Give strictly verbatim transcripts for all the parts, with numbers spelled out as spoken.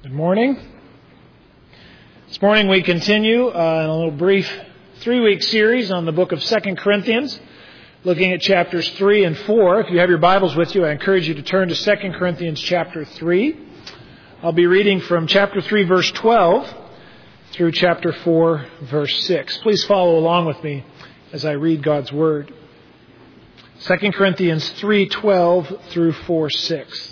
Good morning. This morning we continue uh, in a little brief three-week series on the book of Second Corinthians, looking at chapters three and four. If you have your Bibles with you, I encourage you to turn to Second Corinthians chapter three. I'll be reading from chapter three, verse twelve, through chapter four, verse six. Please follow along with me as I read God's Word. Second Corinthians three, twelve through four, six.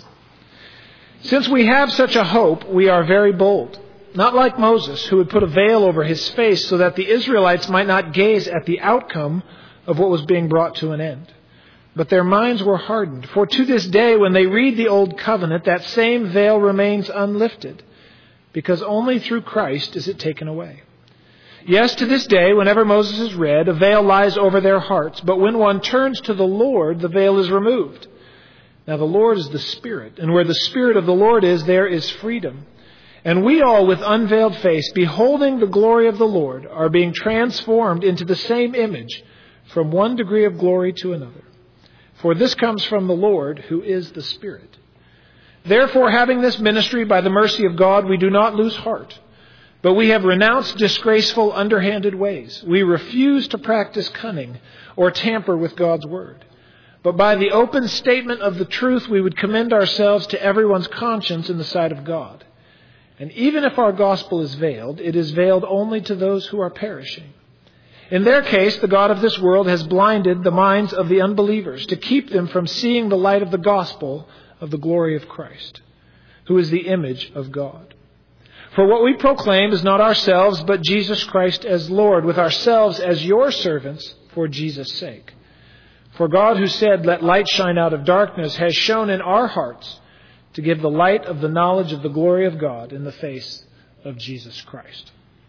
Since we have such a hope, we are very bold. Not like Moses, who had put a veil over his face so that the Israelites might not gaze at the outcome of what was being brought to an end. But their minds were hardened. For to this day, when they read the Old Covenant, that same veil remains unlifted, because only through Christ is it taken away. Yes, to this day, whenever Moses is read, a veil lies over their hearts. But when one turns to the Lord, the veil is removed. Now the Lord is the Spirit, and where the Spirit of the Lord is, there is freedom. And we all, with unveiled face, beholding the glory of the Lord, are being transformed into the same image from one degree of glory to another. For this comes from the Lord, who is the Spirit. Therefore, having this ministry by the mercy of God, we do not lose heart. But we have renounced disgraceful, underhanded ways. We refuse to practice cunning or tamper with God's word. But by the open statement of the truth, we would commend ourselves to everyone's conscience in the sight of God. And even if our gospel is veiled, it is veiled only to those who are perishing. In their case, the God of this world has blinded the minds of the unbelievers to keep them from seeing the light of the gospel of the glory of Christ, who is the image of God. For what we proclaim is not ourselves, but Jesus Christ as Lord, with ourselves as your servants for Jesus' sake. For God, who said, "Let light shine out of darkness," has shone in our hearts to give the light of the knowledge of the glory of God in the face of Jesus Christ.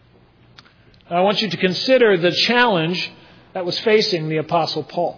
I want you to consider the challenge that was facing the Apostle Paul.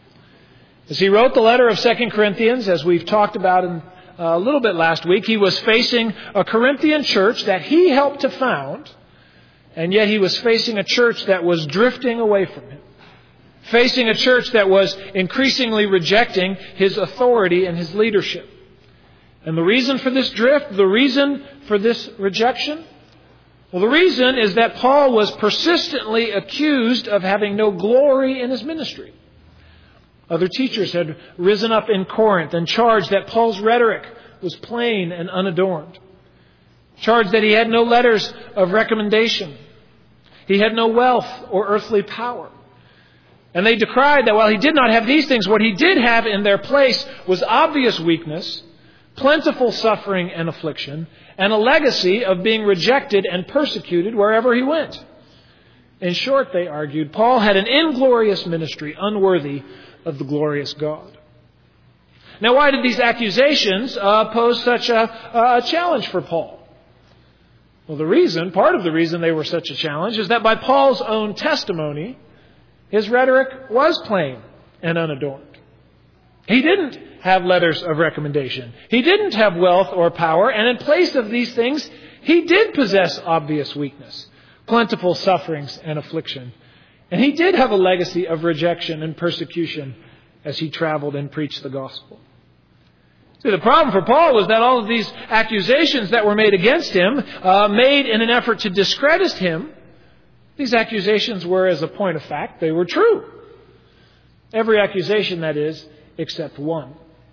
As he wrote the letter of Second Corinthians, as we've talked about in, uh, a little bit last week, he was facing a Corinthian church that he helped to found, and yet he was facing a church that was drifting away from him. Facing a church that was increasingly rejecting his authority and his leadership. And the reason for this drift, the reason for this rejection? Well, the reason is that Paul was persistently accused of having no glory in his ministry. Other teachers had risen up in Corinth and charged that Paul's rhetoric was plain and unadorned. Charged that he had no letters of recommendation. He had no wealth or earthly power. And they decried that while he did not have these things, what he did have in their place was obvious weakness, plentiful suffering and affliction, and a legacy of being rejected and persecuted wherever he went. In short, they argued, Paul had an inglorious ministry unworthy of the glorious God. Now, why did these accusations uh, pose such a, a challenge for Paul? Well, the reason, part of the reason they were such a challenge is that by Paul's own testimony, his rhetoric was plain and unadorned. He didn't have letters of recommendation. He didn't have wealth or power. And in place of these things, he did possess obvious weakness, plentiful sufferings and affliction. And he did have a legacy of rejection and persecution as he traveled and preached the gospel. See, the problem for Paul was that all of these accusations that were made against him, uh, made in an effort to discredit him, these accusations were, as a point of fact, they were true. Every accusation, that is, except one.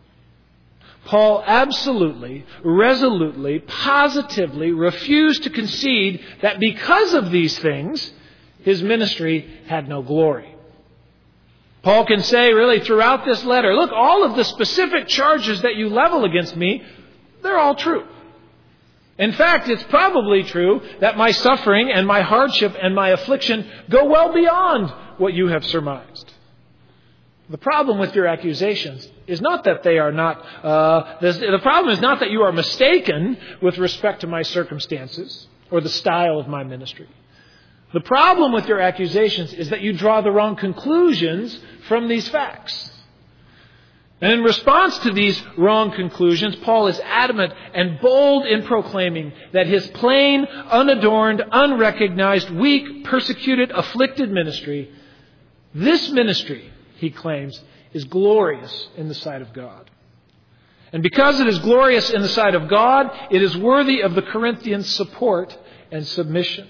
Paul absolutely, resolutely, positively refused to concede that because of these things, his ministry had no glory. Paul can say, really, throughout this letter, look, all of the specific charges that you level against me, they're all true. In fact, it's probably true that my suffering and my hardship and my affliction go well beyond what you have surmised. The problem with your accusations is not that they are not, uh, the problem is not that you are mistaken with respect to my circumstances or the style of my ministry. The problem with your accusations is that you draw the wrong conclusions from these facts. And in response to these wrong conclusions, Paul is adamant and bold in proclaiming that his plain, unadorned, unrecognized, weak, persecuted, afflicted ministry, this ministry, he claims, is glorious in the sight of God. And because it is glorious in the sight of God, it is worthy of the Corinthians' support and submission.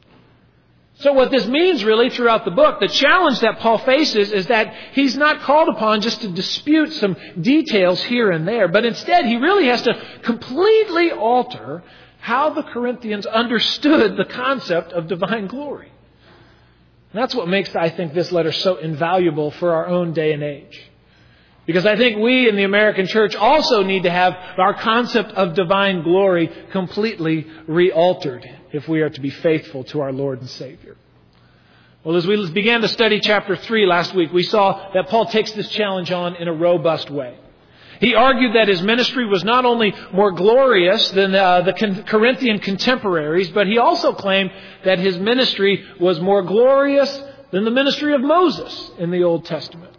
So what this means really throughout the book, the challenge that Paul faces is that he's not called upon just to dispute some details here and there, but instead he really has to completely alter how the Corinthians understood the concept of divine glory. And that's what makes, I think, this letter so invaluable for our own day and age. Because I think we in the American church also need to have our concept of divine glory completely re-altered if we are to be faithful to our Lord and Savior. Well, as we began to study chapter three last week, we saw that Paul takes this challenge on in a robust way. He argued that his ministry was not only more glorious than uh, the Corinthian contemporaries, but he also claimed that his ministry was more glorious than the ministry of Moses in the Old Testament.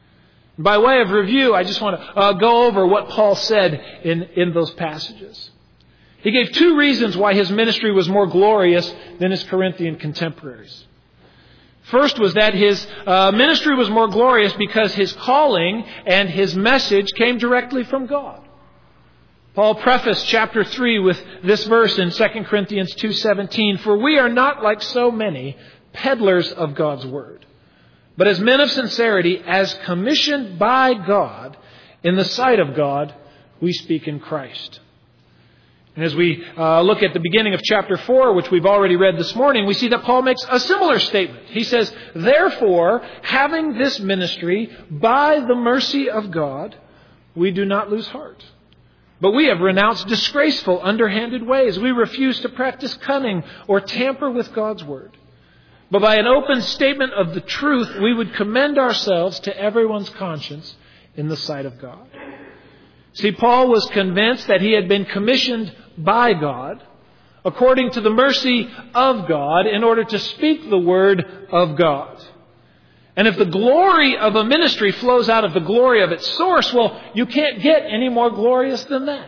By way of review, I just want to uh, go over what Paul said in, in those passages. He gave two reasons why his ministry was more glorious than his Corinthian contemporaries. First was that his uh, ministry was more glorious because his calling and his message came directly from God. Paul prefaced chapter three with this verse in Second Corinthians two seventeen, "For we are not like so many peddlers of God's word, but as men of sincerity, as commissioned by God, in the sight of God, we speak in Christ." And as we uh, look at the beginning of chapter four, which we've already read this morning, we see that Paul makes a similar statement. He says, "Therefore, having this ministry by the mercy of God, we do not lose heart. But we have renounced disgraceful, underhanded ways. We refuse to practice cunning or tamper with God's word. But by an open statement of the truth, we would commend ourselves to everyone's conscience in the sight of God." See, Paul was convinced that he had been commissioned by God, according to the mercy of God, in order to speak the word of God. And if the glory of a ministry flows out of the glory of its source, well, you can't get any more glorious than that.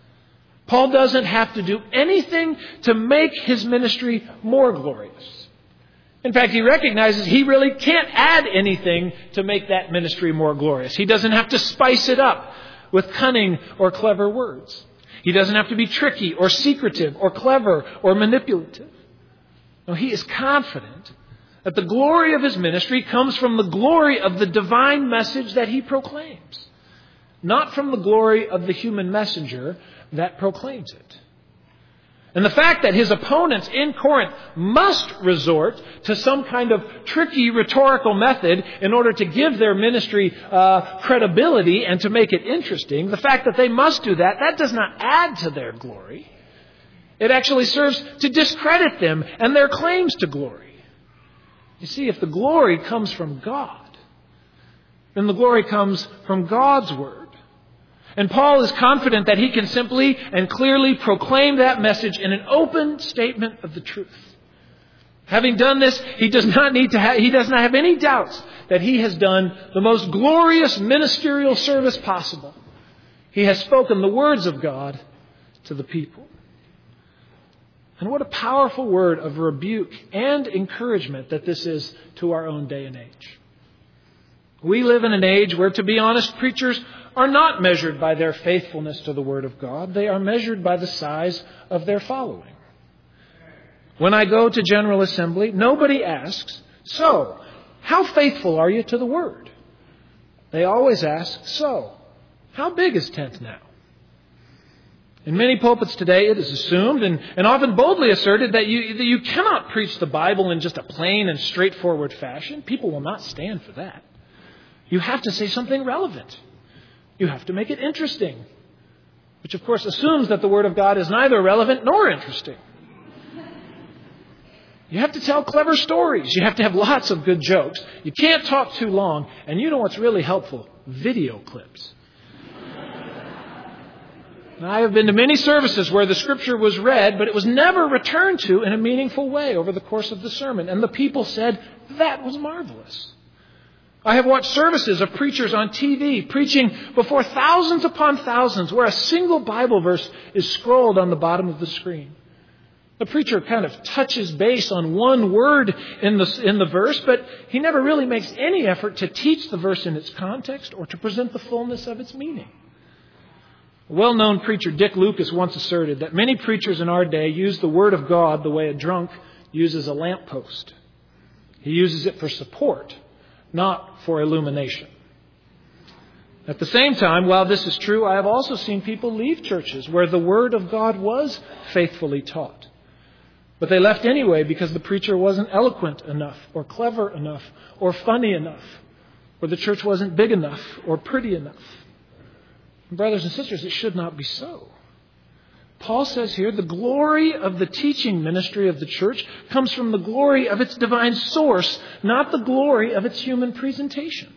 Paul doesn't have to do anything to make his ministry more glorious. In fact, he recognizes he really can't add anything to make that ministry more glorious. He doesn't have to spice it up with cunning or clever words. He doesn't have to be tricky or secretive or clever or manipulative. No, he is confident that the glory of his ministry comes from the glory of the divine message that he proclaims, not from the glory of the human messenger that proclaims it. And the fact that his opponents in Corinth must resort to some kind of tricky rhetorical method in order to give their ministry uh, credibility and to make it interesting, the fact that they must do that, that does not add to their glory. It actually serves to discredit them and their claims to glory. You see, if the glory comes from God, then the glory comes from God's word. And Paul is confident that he can simply and clearly proclaim that message in an open statement of the truth. Having done this, he does not need to ha- he does not have any doubts that he has done the most glorious ministerial service possible. He has spoken the words of God to the people. And what a powerful word of rebuke and encouragement that this is to our own day and age. We live in an age where, to be honest, preachers are not measured by their faithfulness to the Word of God. They are measured by the size of their following. When I go to General Assembly, nobody asks, "So, how faithful are you to the Word?" They always ask, "So, how big is tenth now?" In many pulpits today, it is assumed and, and often boldly asserted that you, that you cannot preach the Bible in just a plain and straightforward fashion. People will not stand for that. You have to say something relevant. You have to make it interesting, which of course assumes that the Word of God is neither relevant nor interesting. You have to tell clever stories. You have to have lots of good jokes. You can't talk too long. And you know what's really helpful? Video clips. Now, I have been to many services where the Scripture was read, but it was never returned to in a meaningful way over the course of the sermon. And the people said, "That was marvelous." I have watched services of preachers on T V preaching before thousands upon thousands where a single Bible verse is scrolled on the bottom of the screen. The preacher kind of touches base on one word in the, in the verse, but he never really makes any effort to teach the verse in its context or to present the fullness of its meaning. A well-known preacher, Dick Lucas, once asserted that many preachers in our day use the Word of God the way a drunk uses a lamppost. He uses it for support, not for illumination. At the same time, while this is true, I have also seen people leave churches where the Word of God was faithfully taught. But they left anyway because the preacher wasn't eloquent enough, or clever enough, or funny enough, or the church wasn't big enough, or pretty enough. Brothers and sisters, it should not be so. Paul says here, the glory of the teaching ministry of the church comes from the glory of its divine source, not the glory of its human presentation.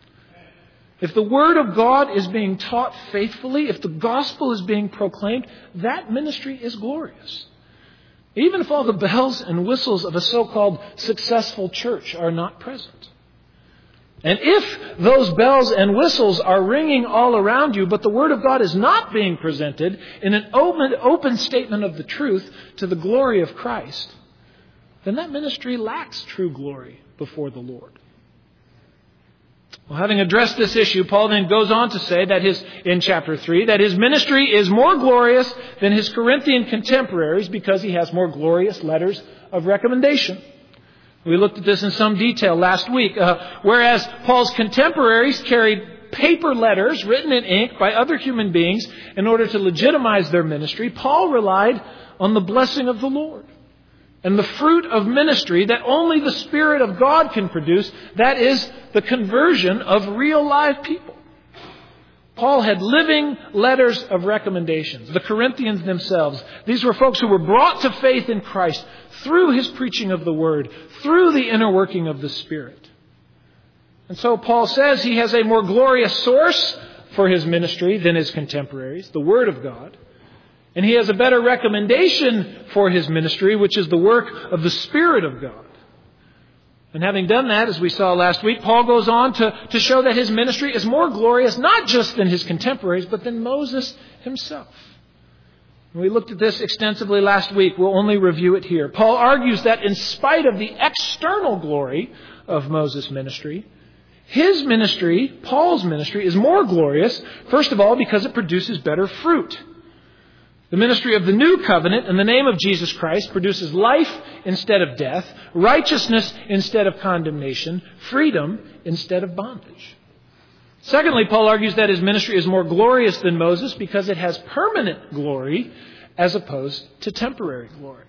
If the Word of God is being taught faithfully, if the gospel is being proclaimed, that ministry is glorious. Even if all the bells and whistles of a so-called successful church are not present. And if those bells and whistles are ringing all around you, but the Word of God is not being presented in an open, open statement of the truth to the glory of Christ, then that ministry lacks true glory before the Lord. Well, having addressed this issue, Paul then goes on to say that his, in chapter three, that his ministry is more glorious than his Corinthian contemporaries because he has more glorious letters of recommendation. We looked at this in some detail last week. Uh, whereas Paul's contemporaries carried paper letters written in ink by other human beings in order to legitimize their ministry, Paul relied on the blessing of the Lord and the fruit of ministry that only the Spirit of God can produce, that is, the conversion of real live people. Paul had living letters of recommendations. The Corinthians themselves, these were folks who were brought to faith in Christ through his preaching of the Word, through the inner working of the Spirit. And so Paul says he has a more glorious source for his ministry than his contemporaries, the Word of God. And he has a better recommendation for his ministry, which is the work of the Spirit of God. And having done that, as we saw last week, Paul goes on to, to show that his ministry is more glorious, not just than his contemporaries, but than Moses himself. And we looked at this extensively last week. We'll only review it here. Paul argues that in spite of the external glory of Moses' ministry, his ministry, Paul's ministry, is more glorious, first of all, because it produces better fruit. The ministry of the new covenant in the name of Jesus Christ produces life instead of death, righteousness instead of condemnation, freedom instead of bondage. Secondly, Paul argues that his ministry is more glorious than Moses because it has permanent glory as opposed to temporary glory.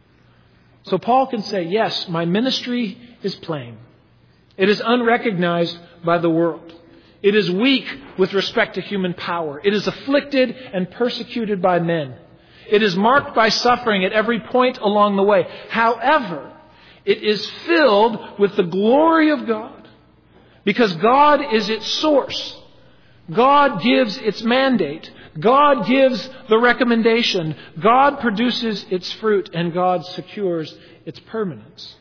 So Paul can say, yes, my ministry is plain. It is unrecognized by the world. It is weak with respect to human power. It is afflicted and persecuted by men. It is marked by suffering at every point along the way. However, it is filled with the glory of God because God is its source. God gives its mandate. God gives the recommendation. God produces its fruit, and God secures its permanence.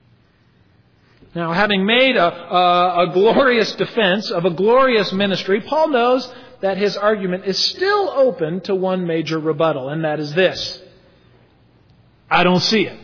Now, having made a, a, a glorious defense of a glorious ministry, Paul knows that his argument is still open to one major rebuttal, and that is this: I don't see it.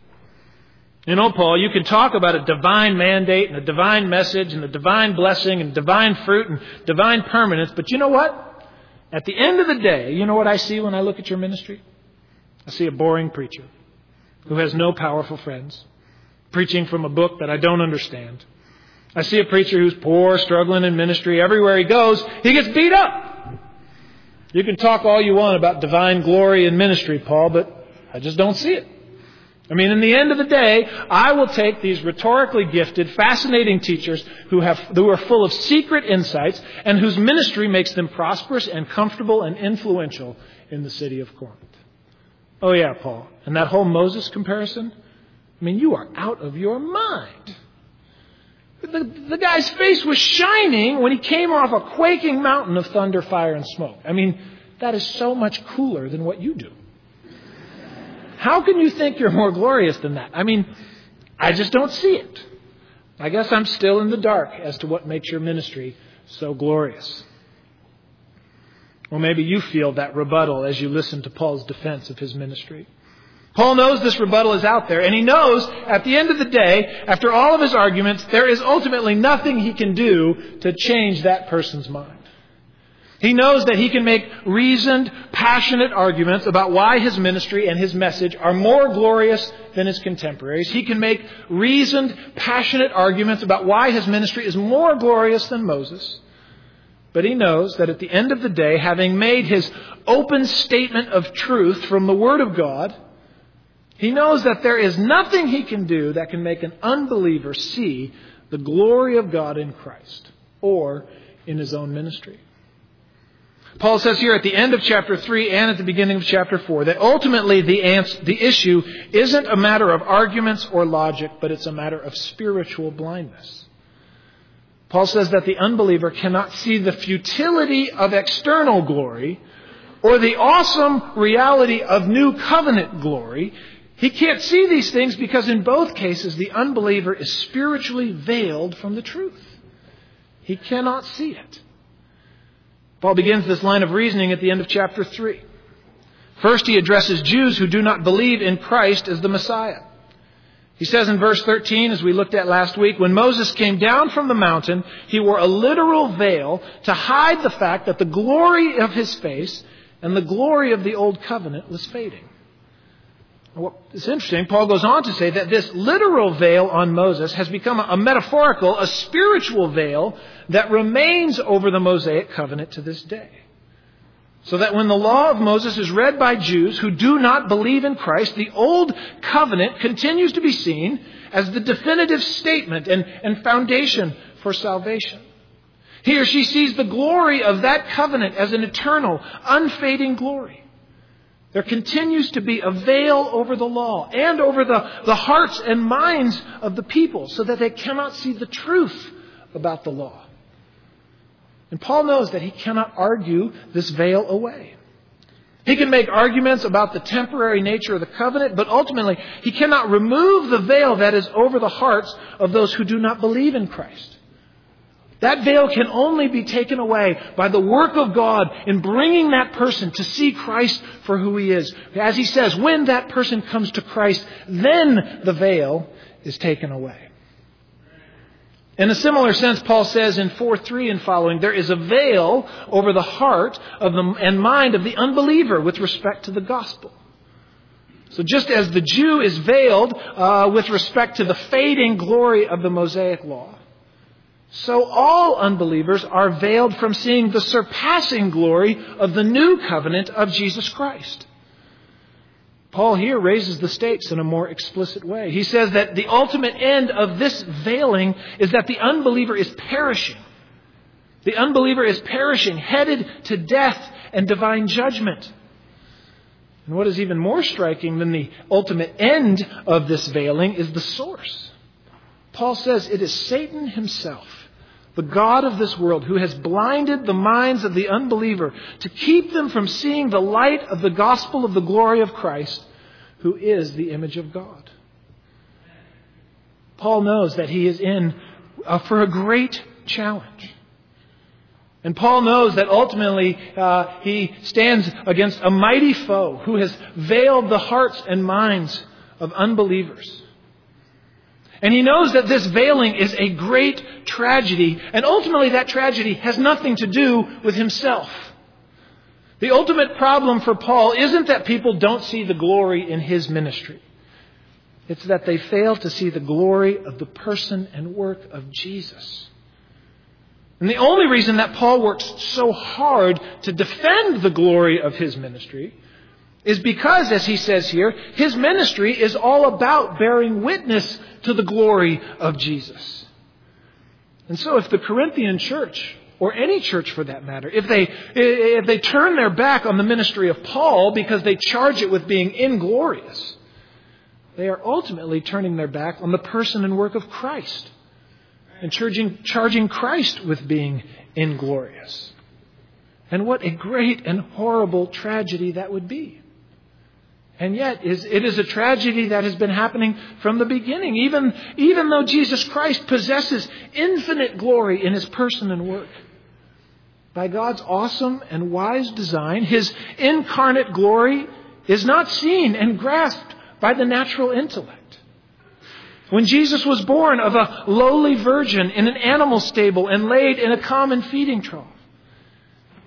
You know, Paul, you can talk about a divine mandate and a divine message and a divine blessing and divine fruit and divine permanence, but you know what? At the end of the day, you know what I see when I look at your ministry? I see a boring preacher who has no powerful friends, preaching from a book that I don't understand. I see a preacher who's poor, struggling in ministry. Everywhere he goes, he gets beat up. You can talk all you want about divine glory in ministry, Paul, but I just don't see it. I mean, in the end of the day, I will take these rhetorically gifted, fascinating teachers who have, who are full of secret insights and whose ministry makes them prosperous and comfortable and influential in the city of Corinth. Oh yeah, Paul. And that whole Moses comparison? I mean, you are out of your mind. The, the guy's face was shining when he came off a quaking mountain of thunder, fire, and smoke. I mean, that is so much cooler than what you do. How can you think you're more glorious than that? I mean, I just don't see it. I guess I'm still in the dark as to what makes your ministry so glorious. Or maybe you feel that rebuttal as you listen to Paul's defense of his ministry. Paul knows this rebuttal is out there, and he knows at the end of the day, after all of his arguments, there is ultimately nothing he can do to change that person's mind. He knows that he can make reasoned, passionate arguments about why his ministry and his message are more glorious than his contemporaries. He can make reasoned, passionate arguments about why his ministry is more glorious than Moses. But he knows that at the end of the day, having made his open statement of truth from the Word of God, he knows that there is nothing he can do that can make an unbeliever see the glory of God in Christ or in his own ministry. Paul says here at the end of chapter three and at the beginning of chapter four that ultimately the answer, the issue isn't a matter of arguments or logic, but it's a matter of spiritual blindness. Paul says that the unbeliever cannot see the futility of external glory or the awesome reality of new covenant glory. He can't see these things because in both cases the unbeliever is spiritually veiled from the truth. He cannot see it. Paul begins this line of reasoning at the end of chapter three. First, he addresses Jews who do not believe in Christ as the Messiah. He says in verse thirteen, as we looked at last week, when Moses came down from the mountain, he wore a literal veil to hide the fact that the glory of his face and the glory of the old covenant was fading. Well, it's interesting. Paul goes on to say that this literal veil on Moses has become a metaphorical, a spiritual veil that remains over the Mosaic covenant to this day. So that when the law of Moses is read by Jews who do not believe in Christ, the old covenant continues to be seen as the definitive statement and, and foundation for salvation. He or she sees the glory of that covenant as an eternal, unfading glory. There continues to be a veil over the law and over the, the hearts and minds of the people so that they cannot see the truth about the law. And Paul knows that he cannot argue this veil away. He can make arguments about the temporary nature of the covenant, but ultimately he cannot remove the veil that is over the hearts of those who do not believe in Christ. That veil can only be taken away by the work of God in bringing that person to see Christ for who he is. As he says, when that person comes to Christ, then the veil is taken away. In a similar sense, Paul says in four three and following, there is a veil over the heart of the, and mind of the unbeliever with respect to the gospel. So just as the Jew is veiled uh, with respect to the fading glory of the Mosaic law, so all unbelievers are veiled from seeing the surpassing glory of the new covenant of Jesus Christ. Paul here raises the stakes in a more explicit way. He says that the ultimate end of this veiling is that the unbeliever is perishing. The unbeliever is perishing, headed to death and divine judgment. And what is even more striking than the ultimate end of this veiling is the source. Paul says it is Satan himself, the God of this world, who has blinded the minds of the unbeliever to keep them from seeing the light of the gospel of the glory of Christ, who is the image of God. Paul knows that he is in uh, for a great challenge. And Paul knows that ultimately uh, he stands against a mighty foe who has veiled the hearts and minds of unbelievers. And he knows that this veiling is a great tragedy, and ultimately that tragedy has nothing to do with himself. The ultimate problem for Paul isn't that people don't see the glory in his ministry. It's that they fail to see the glory of the person and work of Jesus. And the only reason that Paul works so hard to defend the glory of his ministry is because, as he says here, his ministry is all about bearing witness to the glory of Jesus. And so if the Corinthian church, or any church for that matter, if they if they turn their back on the ministry of Paul because they charge it with being inglorious, they are ultimately turning their back on the person and work of Christ and charging, charging Christ with being inglorious. And what a great and horrible tragedy that would be. And yet, it is a tragedy that has been happening from the beginning, even, even though Jesus Christ possesses infinite glory in his person and work. By God's awesome and wise design, his incarnate glory is not seen and grasped by the natural intellect. When Jesus was born of a lowly virgin in an animal stable and laid in a common feeding trough,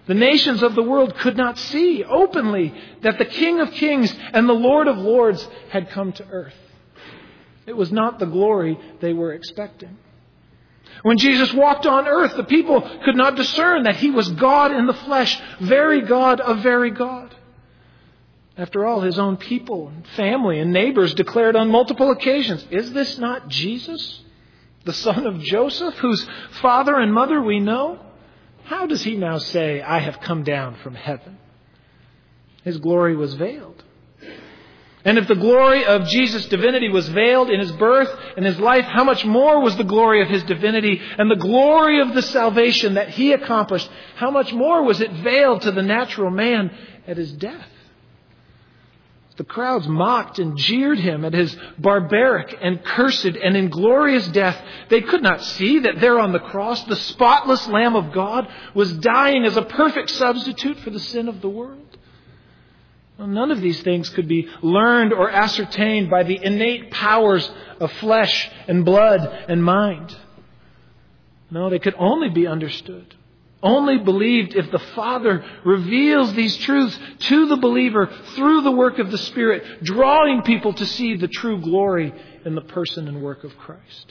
The nations of the world could not see openly that the King of Kings and the Lord of Lords had come to earth. It was not the glory they were expecting. When Jesus walked on earth, the people could not discern that He was God in the flesh, very God of very God. After all, His own people and family and neighbors declared on multiple occasions, "Is this not Jesus, the son of Joseph, whose father and mother we know? How does He now say, 'I have come down from heaven'?" His glory was veiled. And if the glory of Jesus' divinity was veiled in His birth and His life, how much more was the glory of His divinity and the glory of the salvation that He accomplished, how much more was it veiled to the natural man at His death? The crowds mocked and jeered Him at His barbaric and cursed and inglorious death. They could not see that there on the cross, the spotless Lamb of God was dying as a perfect substitute for the sin of the world. Well, none of these things could be learned or ascertained by the innate powers of flesh and blood and mind. No, they could only be understood, only believed if the Father reveals these truths to the believer through the work of the Spirit, drawing people to see the true glory in the person and work of Christ.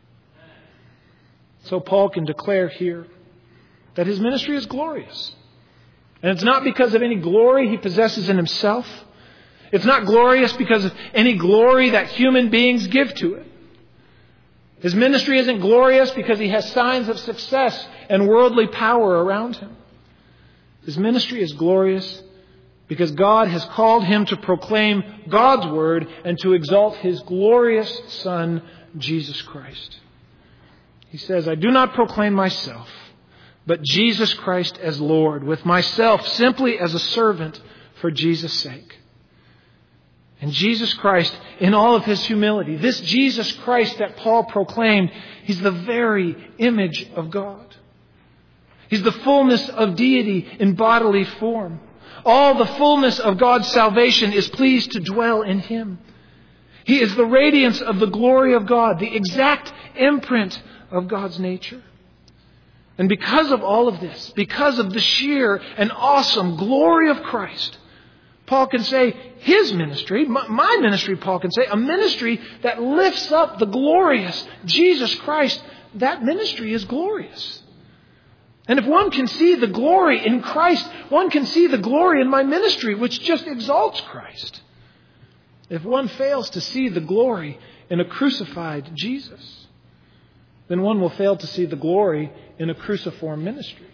So Paul can declare here that his ministry is glorious. And it's not because of any glory he possesses in himself. It's not glorious because of any glory that human beings give to it. His ministry isn't glorious because he has signs of success and worldly power around him. His ministry is glorious because God has called him to proclaim God's word and to exalt His glorious Son, Jesus Christ. He says, "I do not proclaim myself, but Jesus Christ as Lord, with myself simply as a servant for Jesus' sake." And Jesus Christ, in all of His humility, this Jesus Christ that Paul proclaimed, He's the very image of God. He's the fullness of deity in bodily form. All the fullness of God's salvation is pleased to dwell in Him. He is the radiance of the glory of God, the exact imprint of God's nature. And because of all of this, because of the sheer and awesome glory of Christ, Paul can say his ministry, my ministry, Paul can say, a ministry that lifts up the glorious Jesus Christ, that ministry is glorious. And if one can see the glory in Christ, one can see the glory in my ministry, which just exalts Christ. If one fails to see the glory in a crucified Jesus, then one will fail to see the glory in a cruciform ministry.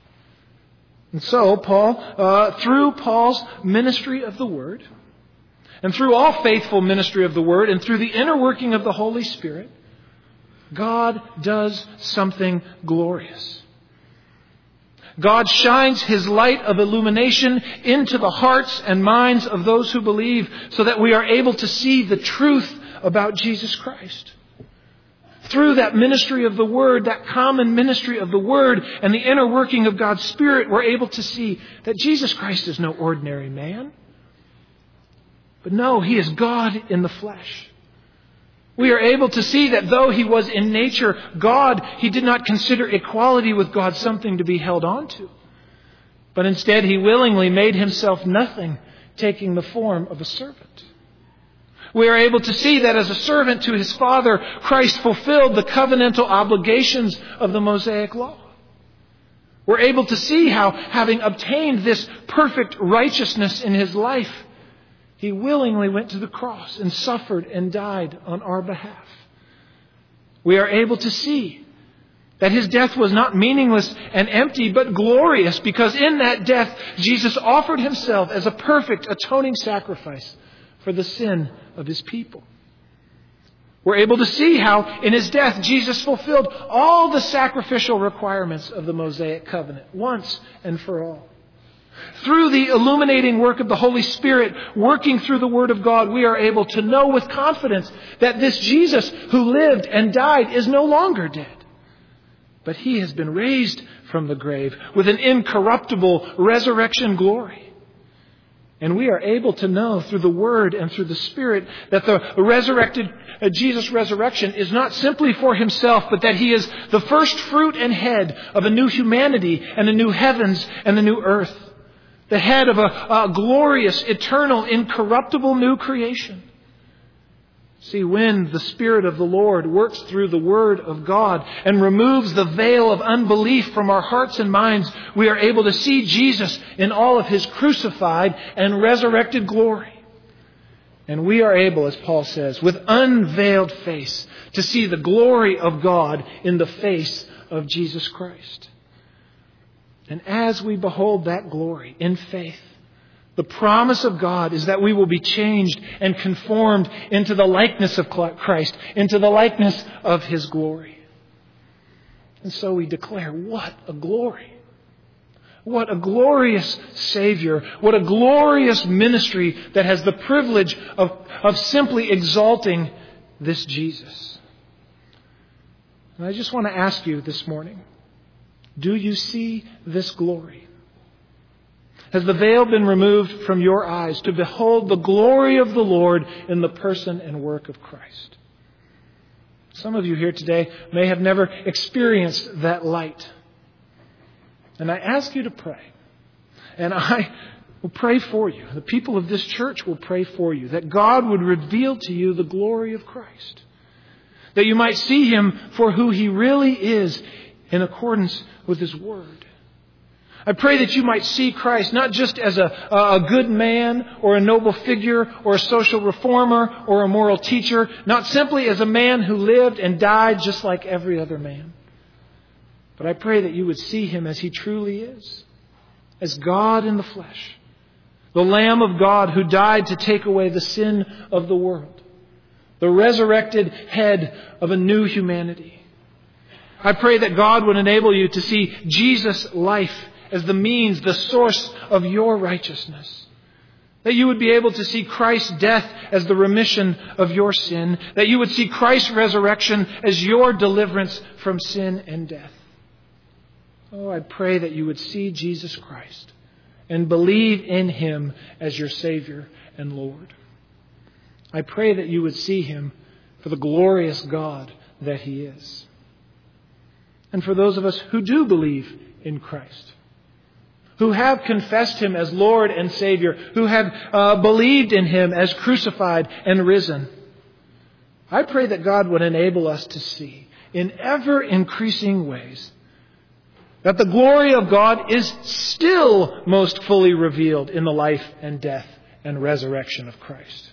And so, Paul, uh, through Paul's ministry of the Word, and through all faithful ministry of the Word, and through the inner working of the Holy Spirit, God does something glorious. God shines His light of illumination into the hearts and minds of those who believe, so that we are able to see the truth about Jesus Christ. Through that ministry of the Word, that common ministry of the Word and the inner working of God's Spirit, we're able to see that Jesus Christ is no ordinary man. But no, He is God in the flesh. We are able to see that though He was in nature God, He did not consider equality with God something to be held on to. But instead He willingly made Himself nothing, taking the form of a servant. We are able to see that as a servant to His Father, Christ fulfilled the covenantal obligations of the Mosaic Law. We're able to see how, having obtained this perfect righteousness in His life, He willingly went to the cross and suffered and died on our behalf. We are able to see that His death was not meaningless and empty, but glorious, because in that death, Jesus offered Himself as a perfect atoning sacrifice for the sin of His people. We're able to see how in His death, Jesus fulfilled all the sacrificial requirements of the Mosaic covenant, once and for all. Through the illuminating work of the Holy Spirit, working through the Word of God, we are able to know with confidence that this Jesus who lived and died is no longer dead. But He has been raised from the grave with an incorruptible resurrection glory. And we are able to know through the Word and through the Spirit that the resurrected uh, Jesus' resurrection is not simply for Himself, but that He is the first fruit and head of a new humanity and a new heavens and a new earth. The head of a, a glorious, eternal, incorruptible new creation. See, when the Spirit of the Lord works through the Word of God and removes the veil of unbelief from our hearts and minds, we are able to see Jesus in all of His crucified and resurrected glory. And we are able, as Paul says, with unveiled face, to see the glory of God in the face of Jesus Christ. And as we behold that glory in faith, the promise of God is that we will be changed and conformed into the likeness of Christ, into the likeness of His glory. And so we declare, what a glory! What a glorious Savior! What a glorious ministry that has the privilege of, of simply exalting this Jesus. And I just want to ask you this morning, do you see this glory? Has the veil been removed from your eyes to behold the glory of the Lord in the person and work of Christ? Some of you here today may have never experienced that light. And I ask you to pray. And I will pray for you. The people of this church will pray for you, that God would reveal to you the glory of Christ. That you might see Him for who He really is in accordance with His Word. I pray that you might see Christ not just as a, a good man or a noble figure or a social reformer or a moral teacher, not simply as a man who lived and died just like every other man. But I pray that you would see Him as He truly is, as God in the flesh, the Lamb of God who died to take away the sin of the world, the resurrected head of a new humanity. I pray that God would enable you to see Jesus' life as the means, the source of your righteousness. That you would be able to see Christ's death as the remission of your sin. That you would see Christ's resurrection as your deliverance from sin and death. Oh, I pray that you would see Jesus Christ and believe in Him as your Savior and Lord. I pray that you would see Him for the glorious God that He is. And for those of us who do believe in Christ, who have confessed Him as Lord and Savior, who have uh, believed in Him as crucified and risen, I pray that God would enable us to see in ever increasing ways that the glory of God is still most fully revealed in the life and death and resurrection of Christ.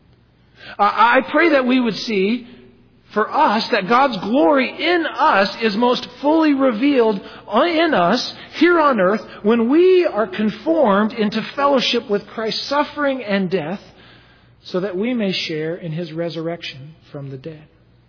I pray that we would see for us that God's glory in us is most fully revealed in us here on earth when we are conformed into fellowship with Christ's suffering and death so that we may share in His resurrection from the dead.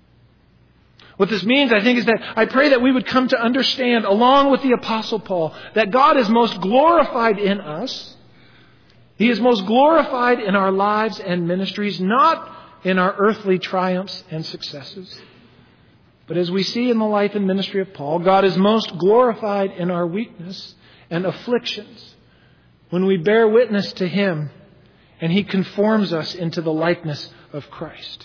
What this means, I think, is that I pray that we would come to understand, along with the Apostle Paul, that God is most glorified in us. He is most glorified in our lives and ministries, not in our earthly triumphs and successes. But as we see in the life and ministry of Paul, God is most glorified in our weakness and afflictions when we bear witness to Him and He conforms us into the likeness of Christ.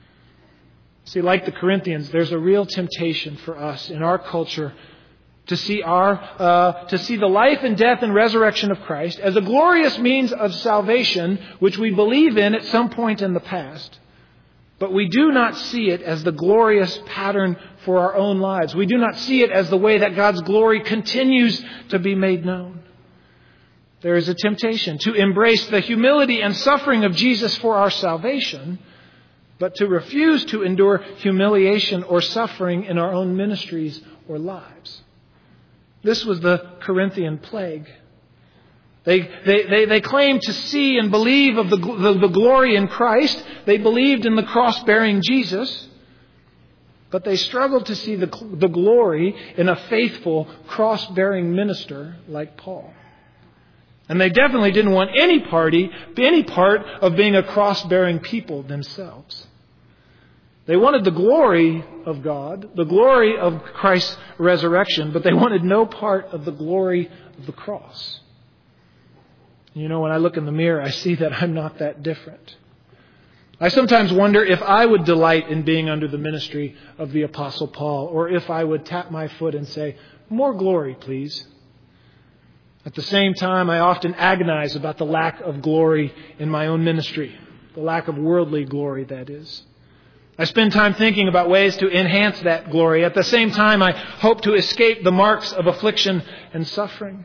See, like the Corinthians, there's a real temptation for us in our culture to see our uh, to see the life and death and resurrection of Christ as a glorious means of salvation, which we believe in at some point in the past. But we do not see it as the glorious pattern for our own lives. We do not see it as the way that God's glory continues to be made known. There is a temptation to embrace the humility and suffering of Jesus for our salvation, but to refuse to endure humiliation or suffering in our own ministries or lives. This was the Corinthian plague. They, they, they, they claimed to see and believe of the, the, the glory in Christ. They believed in the cross-bearing Jesus. But they struggled to see the, the glory in a faithful cross-bearing minister like Paul. And they definitely didn't want any party, any part of being a cross-bearing people themselves. They wanted the glory of God, the glory of Christ's resurrection, but they wanted no part of the glory of the cross. You know, when I look in the mirror, I see that I'm not that different. I sometimes wonder if I would delight in being under the ministry of the Apostle Paul, or if I would tap my foot and say, "More glory, please." At the same time, I often agonize about the lack of glory in my own ministry, the lack of worldly glory, that is. I spend time thinking about ways to enhance that glory. At the same time, I hope to escape the marks of affliction and suffering.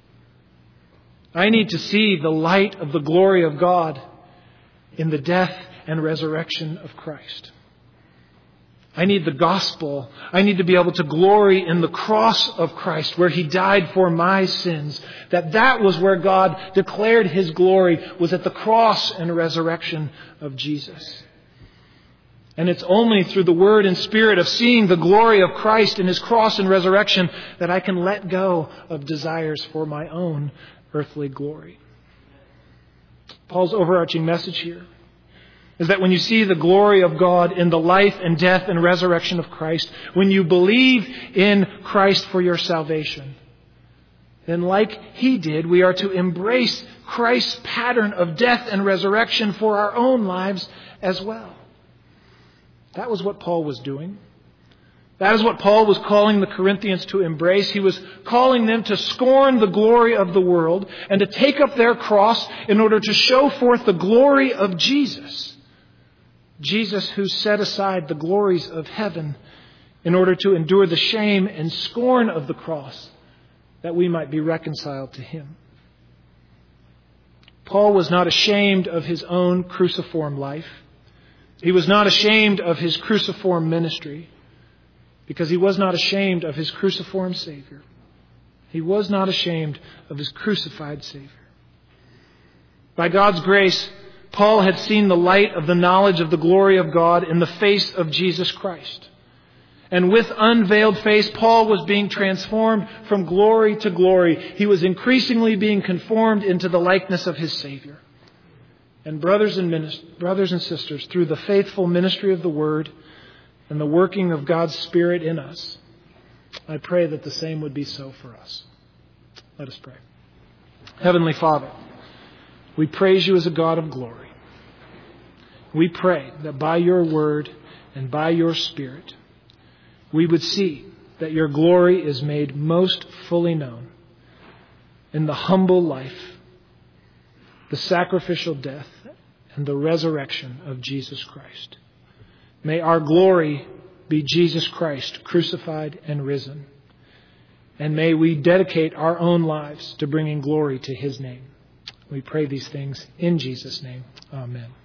I need to see the light of the glory of God in the death and resurrection of Christ. I need the gospel. I need to be able to glory in the cross of Christ, where He died for my sins. That that was where God declared His glory, was at the cross and resurrection of Jesus. And it's only through the Word and Spirit of seeing the glory of Christ in His cross and resurrection that I can let go of desires for my own earthly glory. Paul's overarching message here is that when you see the glory of God in the life and death and resurrection of Christ, when you believe in Christ for your salvation, then like He did, we are to embrace Christ's pattern of death and resurrection for our own lives as well. That was what Paul was doing. That is what Paul was calling the Corinthians to embrace. He was calling them to scorn the glory of the world and to take up their cross in order to show forth the glory of Jesus. Jesus, who set aside the glories of heaven in order to endure the shame and scorn of the cross, that we might be reconciled to Him. Paul was not ashamed of his own cruciform life. He was not ashamed of his cruciform ministry, because he was not ashamed of his cruciform Savior. He was not ashamed of his crucified Savior. By God's grace, Paul had seen the light of the knowledge of the glory of God in the face of Jesus Christ. And with unveiled face, Paul was being transformed from glory to glory. He was increasingly being conformed into the likeness of his Savior. And brothers and minist- brothers and sisters, through the faithful ministry of the Word and the working of God's Spirit in us, I pray that the same would be so for us. Let us pray. Heavenly Father, we praise You as a God of glory. We pray that by Your Word and by Your Spirit, we would see that Your glory is made most fully known in the humble life, the sacrificial death, and the resurrection of Jesus Christ. May our glory be Jesus Christ, crucified and risen. And may we dedicate our own lives to bringing glory to His name. We pray these things in Jesus' name. Amen.